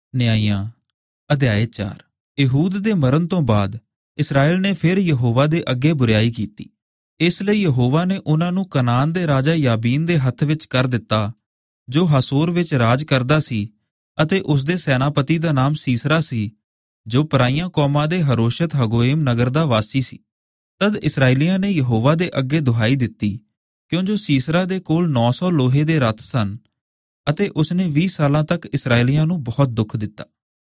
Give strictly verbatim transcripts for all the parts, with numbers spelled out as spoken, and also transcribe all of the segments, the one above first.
ਨਿਆਂਇਆਂ ਅਧਿਆਇ ਚਾਰ। ਯਹੂਦ ਦੇ ਮਰਨ ਤੋਂ ਬਾਅਦ ਇਸਰਾਏਲ ਨੇ ਫਿਰ ਯਹੋਵਾ ਦੇ ਅੱਗੇ ਬੁਰਿਆਈ ਕੀਤੀ। ਇਸ ਲਈ ਯਹੋਵਾ ਨੇ ਉਹਨਾਂ ਨੂੰ ਕਨਾਨ ਦੇ ਰਾਜਾ ਯਾਬੀਨ ਦੇ ਹੱਥ ਵਿੱਚ ਕਰ ਦਿੱਤਾ, ਜੋ ਹਾਸੋਰ ਵਿੱਚ ਰਾਜ ਕਰਦਾ ਸੀ, ਅਤੇ ਉਸਦੇ ਸੈਨਾਪਤੀ ਦਾ ਨਾਮ ਸੀਸਰਾ ਸੀ, ਜੋ ਪਰਾਈਆਂ ਕੌਮਾਂ ਦੇ ਹਰੋਸ਼ਤ ਹਗੋਇਮ ਨਗਰ ਦਾ ਵਾਸੀ ਸੀ। ਤਦ ਇਸਰਾਏਲੀਆਂ ਨੇ ਯਹੋਵਾ ਦੇ ਅੱਗੇ ਦੁਹਾਈ ਦਿੱਤੀ, ਕਿਉਂ ਜੋ ਸੀਸਰਾ ਦੇ ਕੋਲ ਨੌ ਸੌ ਲੋਹੇ ਦੇ ਰੱਥ ਸਨ, ਅਤੇ ਉਸਨੇ ਵੀਹ ਸਾਲਾਂ ਤੱਕ ਇਸਰਾਏਲੀਆਂ ਨੂੰ ਬਹੁਤ ਦੁੱਖ ਦਿੱਤਾ।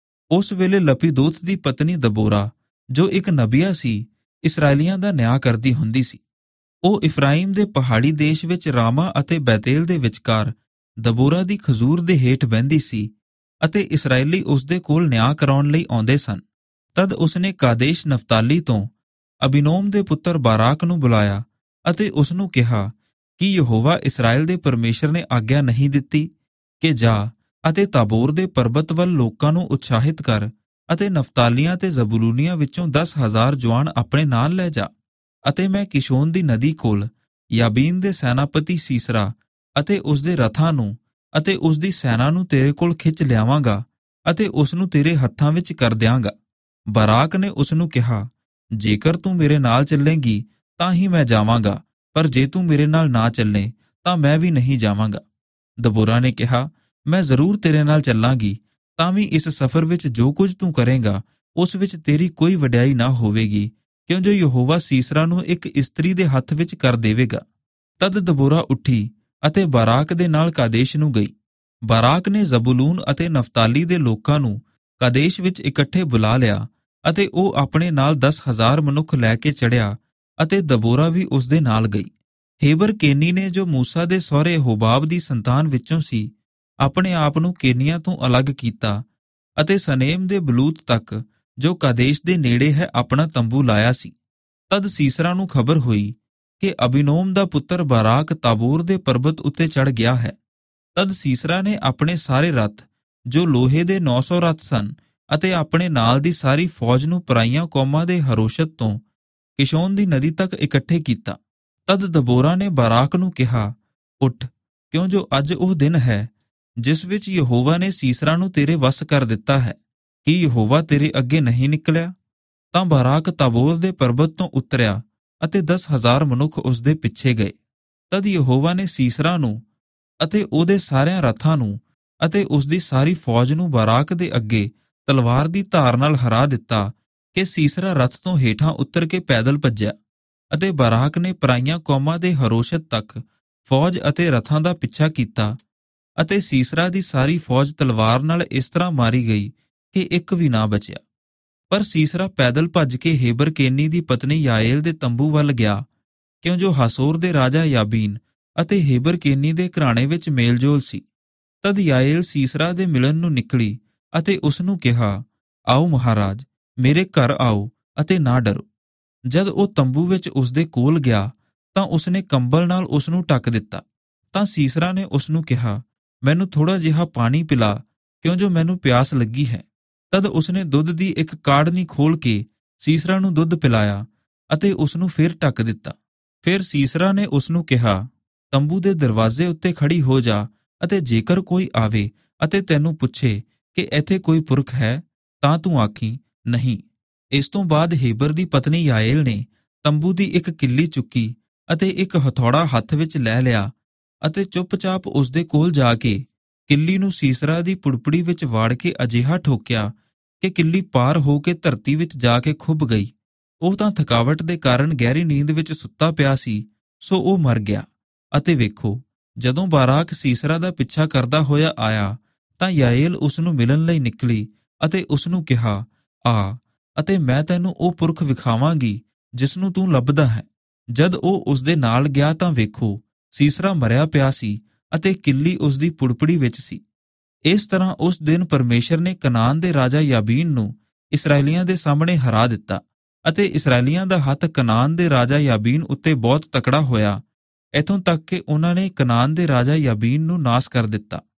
ਉਸ ਵੇਲੇ ਲਪੀਦੋਤ ਦੀ ਪਤਨੀ ਦਬੋਰਾ, ਜੋ ਇੱਕ ਨਬੀਆ ਸੀ, ਇਸਰਾਏਲੀਆਂ ਦਾ ਨਿਆਂ ਕਰਦੀ ਹੁੰਦੀ ਸੀ। ਉਹ ਇਫਰਾਈਮ ਦੇ ਪਹਾੜੀ ਦੇਸ਼ ਵਿੱਚ ਰਾਮਾ ਅਤੇ ਬੈਤੇਲ ਦੇ ਵਿਚਕਾਰ ਦਬੋਰਾ ਦੀ ਖਜੂਰ ਦੇ ਹੇਠ ਬਹਿੰਦੀ ਸੀ, ਅਤੇ ਇਸਰਾਏਲੀ ਉਸਦੇ ਕੋਲ ਨਿਆਂ ਕਰਾਉਣ ਲਈ ਆਉਂਦੇ ਸਨ। ਤਦ ਉਸਨੇ ਕਾਦੇਸ਼ ਨਫਤਾਲੀ ਤੋਂ ਅਬੀਨੋਮ ਦੇ ਪੁੱਤਰ ਬਾਰਾਕ ਨੂੰ ਬੁਲਾਇਆ ਅਤੇ ਉਸਨੂੰ ਕਿਹਾ ਕਿ ਯਹੋਵਾ ਇਸਰਾਏਲ ਦੇ ਪਰਮੇਸ਼ਰ ਨੇ ਆਗਿਆ ਨਹੀਂ ਦਿੱਤੀ ਕਿ ਜਾ ਅਤੇ ਤਾਬੋਰ ਦੇ ਪਰਬਤ ਵੱਲ ਲੋਕਾਂ ਨੂੰ ਉਤਸ਼ਾਹਿਤ ਕਰ ਅਤੇ ਨਫਤਾਲੀਆਂ ਤੇ ਜ਼ਬੂਲੂਨੀਆਂ ਵਿੱਚੋਂ ਦਸ ਹਜ਼ਾਰ ਜਵਾਨ ਆਪਣੇ ਨਾਲ ਲੈ ਜਾ, ਅਤੇ ਮੈਂ ਕਿਸ਼ੋਨ ਦੀ ਨਦੀ ਕੋਲ ਯਾਬੀਨ ਦੇ ਸੈਨਾਪਤੀ ਸੀਸਰਾ ਅਤੇ ਉਸਦੇ ਰਥਾਂ ਨੂੰ ਅਤੇ ਉਸਦੀ ਸੈਨਾ ਨੂੰ ਤੇਰੇ ਕੋਲ ਖਿੱਚ ਲਿਆਵਾਂਗਾ ਅਤੇ ਉਸਨੂੰ ਤੇਰੇ ਹੱਥਾਂ ਵਿੱਚ ਕਰ ਦਿਆਂਗਾ। ਬਾਰਾਕ ਨੇ ਉਸਨੂੰ ਕਿਹਾ, ਜੇਕਰ ਤੂੰ ਮੇਰੇ ਨਾਲ ਚੱਲੇਂਗੀ ਤਾਂ ਹੀ ਮੈਂ ਜਾਵਾਂਗਾ, ਪਰ ਜੇ ਤੂੰ ਮੇਰੇ ਨਾਲ ਨਾ ਚੱਲੇ ਤਾਂ ਮੈਂ ਵੀ ਨਹੀਂ ਜਾਵਾਂਗਾ। ਦਬੋਰਾ ਨੇ ਕਿਹਾ, ਮੈਂ ਜ਼ਰੂਰ ਤੇਰੇ ਨਾਲ ਚੱਲਾਂਗੀ, ਤਾਂ ਵੀ ਇਸ ਸਫ਼ਰ ਵਿੱਚ ਜੋ ਕੁਝ ਤੂੰ ਕਰੇਂਗਾ ਉਸ ਵਿੱਚ ਤੇਰੀ ਕੋਈ ਵਡਿਆਈ ਨਾ ਹੋਵੇਗੀ, ਕਿਉਂ ਜੋ ਯਹੋਵਾ ਸੀਸਰਾ ਨੂੰ ਇੱਕ ਇਸਤਰੀ ਦੇ ਹੱਥ ਵਿੱਚ ਕਰ ਦੇਵੇਗਾ। ਤਦ ਦਬੋਰਾ ਉੱਠੀ ਅਤੇ ਬਾਰਾਕ ਦੇ ਨਾਲ ਕਾਦੇਸ਼ ਨੂੰ ਗਈ। ਬਾਰਾਕ ਨੇ ਜ਼ਬੂਲੂਨ ਅਤੇ ਨਫਤਾਲੀ ਦੇ ਲੋਕਾਂ ਨੂੰ ਕਾਦੇਸ਼ ਵਿੱਚ ਇਕੱਠੇ ਬੁਲਾ ਲਿਆ, ਅਤੇ ਉਹ ਆਪਣੇ ਨਾਲ ਦਸ ਹਜ਼ਾਰ ਮਨੁੱਖ ਲੈ ਕੇ ਚੜ੍ਹਿਆ, ਅਤੇ ਦਬੋਰਾ ਵੀ ਉਸਦੇ ਨਾਲ ਗਈ। ਹੇਬਰ ਕੇਨੀ ਨੇ, ਜੋ ਮੂਸਾ ਦੇ ਸਹੁਰੇ ਹੋਬਾਬ ਦੀ ਸੰਤਾਨ ਵਿੱਚੋਂ ਸੀ, ਆਪਣੇ ਆਪ ਨੂੰ ਕੇਨੀਆਂ ਤੋਂ ਅਲੱਗ ਕੀਤਾ, ਅਤੇ ਸਨੇਮ ਦੇ ਬਲੂਤ ਤੱਕ, ਜੋ ਕਾਦੇਸ਼ ਦੇ ਨੇੜੇ ਹੈ, ਆਪਣਾ ਤੰਬੂ ਲਾਇਆ ਸੀ। ਤਦ ਸੀਸਰਾ ਨੂੰ ਖਬਰ ਹੋਈ ਕਿ ਅਬੀਨੋਮ ਦਾ ਪੁੱਤਰ ਬਾਰਾਕ ਤਾਬੋਰ ਦੇ ਪਰਬਤ ਉੱਤੇ ਚੜ੍ਹ ਗਿਆ ਹੈ। ਤਦ ਸੀਸਰਾ ਨੇ ਆਪਣੇ ਸਾਰੇ ਰੱਥ, ਜੋ ਲੋਹੇ ਦੇ ਨੌ ਸੌ ਰੱਥ ਸਨ, ਅਤੇ ਆਪਣੇ ਨਾਲ ਦੀ ਸਾਰੀ ਫੌਜ ਨੂੰ ਪਰਾਈਆਂ ਕੌਮਾਂ ਦੇ ਹਰੋਸ਼ਤ ਤੋਂ ਕਿਸ਼ੋਨ ਦੀ ਨਦੀ ਤੱਕ ਇਕੱਠੇ ਕੀਤਾ। ਤਦ ਦਬੋਰਾ ਨੇ ਬਾਰਾਕ ਨੂੰ ਕਿਹਾ, ਉੱਠ, ਕਿਉਂ ਜੋ ਅੱਜ ਉਹ ਦਿਨ ਹੈ ਜਿਸ ਵਿੱਚ ਯਹੋਵਾ ਨੇ ਸੀਸਰਾ ਨੂੰ ਤੇਰੇ ਵੱਸ ਕਰ ਦਿੱਤਾ ਹੈ। ਕੀ ਯਹੋਵਾ ਤੇਰੇ ਅੱਗੇ ਨਹੀਂ ਨਿਕਲਿਆ? ਤਾਂ ਬਾਰਾਕ ਤਾਬੋਰ ਦੇ ਪਰਬਤ ਤੋਂ ਉਤਰਿਆ, ਅਤੇ ਦਸ ਹਜ਼ਾਰ ਮਨੁੱਖ ਉਸਦੇ ਪਿੱਛੇ ਗਏ। ਤਦ ਯਹੋਵਾ ਨੇ ਸੀਸਰਾ ਨੂੰ ਅਤੇ ਉਹਦੇ ਸਾਰਿਆਂ ਰੱਥਾਂ ਨੂੰ ਅਤੇ ਉਸਦੀ ਸਾਰੀ ਫੌਜ ਨੂੰ ਬਾਰਾਕ ਦੇ ਅੱਗੇ ਤਲਵਾਰ ਦੀ ਧਾਰ ਨਾਲ ਹਰਾ ਦਿੱਤਾ ਕਿ ਸੀਸਰਾ ਰੱਥ ਤੋਂ ਹੇਠਾਂ ਉਤਰ ਕੇ ਪੈਦਲ ਭੱਜਿਆ, ਅਤੇ ਬਾਰਾਕ ਨੇ ਪਰਾਈਆਂ ਕੌਮਾਂ ਦੇ ਹਰੋਸ਼ਤ ਤੱਕ ਫੌਜ ਅਤੇ ਰੱਥਾਂ ਦਾ ਪਿੱਛਾ ਕੀਤਾ, ਅਤੇ ਸੀਸਰਾ ਦੀ ਸਾਰੀ ਫੌਜ ਤਲਵਾਰ ਨਾਲ ਇਸ ਤਰ੍ਹਾਂ ਮਾਰੀ ਗਈ ਕਿ ਇੱਕ ਵੀ ਨਾ ਬਚਿਆ। ਪਰ ਸੀਸਰਾ ਪੈਦਲ ਭੱਜ ਕੇ ਹੇਬਰ ਕੇਨੀ ਦੀ ਪਤਨੀ ਯਾਏਲ ਦੇ ਤੰਬੂ ਵੱਲ ਗਿਆ, ਕਿਉਂ ਜੋ ਹਾਸੋਰ ਦੇ ਰਾਜਾ ਯਾਬੀਨ ਅਤੇ ਹੇਬਰ ਕੇਨੀ ਦੇ ਘਰਾਣੇ ਵਿੱਚ ਮੇਲਜੋਲ ਸੀ। ਤਦ ਯਾਏਲ ਸੀਸਰਾ ਦੇ ਮਿਲਣ ਨੂੰ ਨਿਕਲੀ ਅਤੇ ਉਸਨੂੰ ਕਿਹਾ, ਆਓ ਮਹਾਰਾਜ, ਮੇਰੇ ਘਰ ਆਓ ਅਤੇ ਨਾ ਡਰੋ। ਜਦ ਉਹ ਤੰਬੂ ਵਿੱਚ ਉਸਦੇ ਕੋਲ ਗਿਆ ਤਾਂ ਉਸਨੇ ਕੰਬਲ ਨਾਲ ਉਸਨੂੰ ਢੱਕ ਦਿੱਤਾ। ਤਾਂ ਸੀਸਰਾ ਨੇ ਉਸਨੂੰ ਕਿਹਾ, ਮੈਨੂੰ ਥੋੜ੍ਹਾ ਜਿਹਾ ਪਾਣੀ ਪਿਲਾ, ਕਿਉਂ ਜੋ ਮੈਨੂੰ ਪਿਆਸ ਲੱਗੀ ਹੈ। ਤਦ ਉਸਨੇ ਦੁੱਧ ਦੀ ਇੱਕ ਕਾੜਨੀ ਖੋਲ ਕੇ ਸੀਸਰਾ ਨੂੰ ਦੁੱਧ ਪਿਲਾਇਆ, ਅਤੇ ਉਸਨੂੰ ਫਿਰ ਢੱਕ ਦਿੱਤਾ। ਫਿਰ ਸੀਸਰਾ ਨੇ ਉਸਨੂੰ ਕਿਹਾ, ਤੰਬੂ ਦੇ ਦਰਵਾਜ਼ੇ ਉੱਤੇ ਖੜੀ ਹੋ ਜਾ, ਅਤੇ ਜੇਕਰ ਕੋਈ ਆਵੇ ਅਤੇ ਤੈਨੂੰ ਪੁੱਛੇ ਕਿ ਇੱਥੇ ਕੋਈ ਪੁਰਖ ਹੈ, ਤਾਂ ਤੂੰ ਆਖੀਂ, ਨਹੀਂ। ਇਸ ਤੋਂ ਬਾਅਦ ਹੇਬਰ ਦੀ ਪਤਨੀ ਯਾਏਲ ਨੇ ਤੰਬੂ ਦੀ ਇੱਕ ਕਿੱਲੀ ਚੁੱਕੀ ਅਤੇ ਇੱਕ ਹਥੌੜਾ ਹੱਥ ਵਿੱਚ ਲੈ ਲਿਆ, ਅਤੇ ਚੁੱਪਚਾਪ ਉਸਦੇ ਕੋਲ ਜਾ ਕੇ ਕਿੱਲੀ ਨੂੰ ਸੀਸਰਾ ਦੀ ਪੁੜਪੜੀ ਵਿੱਚ ਵਾੜ ਕੇ ਅਜਿਹਾ ਠੋਕਿਆ ਕਿ ਕਿੱਲੀ ਪਾਰ ਹੋ ਕੇ ਧਰਤੀ ਵਿੱਚ ਜਾ ਕੇ ਖੁੱਭ ਗਈ। ਉਹ ਤਾਂ ਥਕਾਵਟ ਦੇ ਕਾਰਨ ਗਹਿਰੀ ਨੀਂਦ ਵਿੱਚ ਸੁੱਤਾ ਪਿਆ ਸੀ, ਸੋ ਉਹ ਮਰ ਗਿਆ। ਅਤੇ ਵੇਖੋ, ਜਦੋਂ ਬਾਰਾਕ ਸੀਸਰਾ ਦਾ ਪਿੱਛਾ ਕਰਦਾ ਹੋਇਆ ਆਇਆ ਤਾਂ ਯਾਏਲ ਉਸਨੂੰ ਮਿਲਣ ਲਈ ਨਿਕਲੀ ਅਤੇ ਉਸਨੂੰ ਕਿਹਾ, ਆ ਅਤੇ ਮੈਂ ਤੈਨੂੰ ਉਹ ਪੁਰਖ ਵਿਖਾਵਾਂਗੀ ਜਿਸਨੂੰ ਤੂੰ ਲੱਭਦਾ ਹੈ। ਜਦ ਉਹ ਉਸਦੇ ਨਾਲ ਗਿਆ ਤਾਂ ਵੇਖੋ, ਸੀਸਰਾ ਮਰਿਆ ਪਿਆ ਸੀ ਅਤੇ ਕਿੱਲੀ ਉਸਦੀ ਪੁੜਪੜੀ ਵਿੱਚ ਸੀ। ਇਸ ਤਰ੍ਹਾਂ ਉਸ ਦਿਨ ਪਰਮੇਸ਼ਰ ਨੇ ਕਨਾਨ ਦੇ ਰਾਜਾ ਯਾਬੀਨ ਨੂੰ ਇਸਰਾਏਲੀਆਂ ਦੇ ਸਾਹਮਣੇ ਹਰਾ ਦਿੱਤਾ, ਅਤੇ ਇਸਰਾਏਲੀਆਂ ਦਾ ਹੱਥ ਕਨਾਨ ਦੇ ਰਾਜਾ ਯਾਬੀਨ ਉੱਤੇ ਬਹੁਤ ਤਕੜਾ ਹੋਇਆ, ਇੱਥੋਂ ਤੱਕ ਕਿ ਉਹਨਾਂ ਨੇ ਕਨਾਨ ਦੇ ਰਾਜਾ ਯਾਬੀਨ ਨੂੰ ਨਾਸ ਕਰ ਦਿੱਤਾ।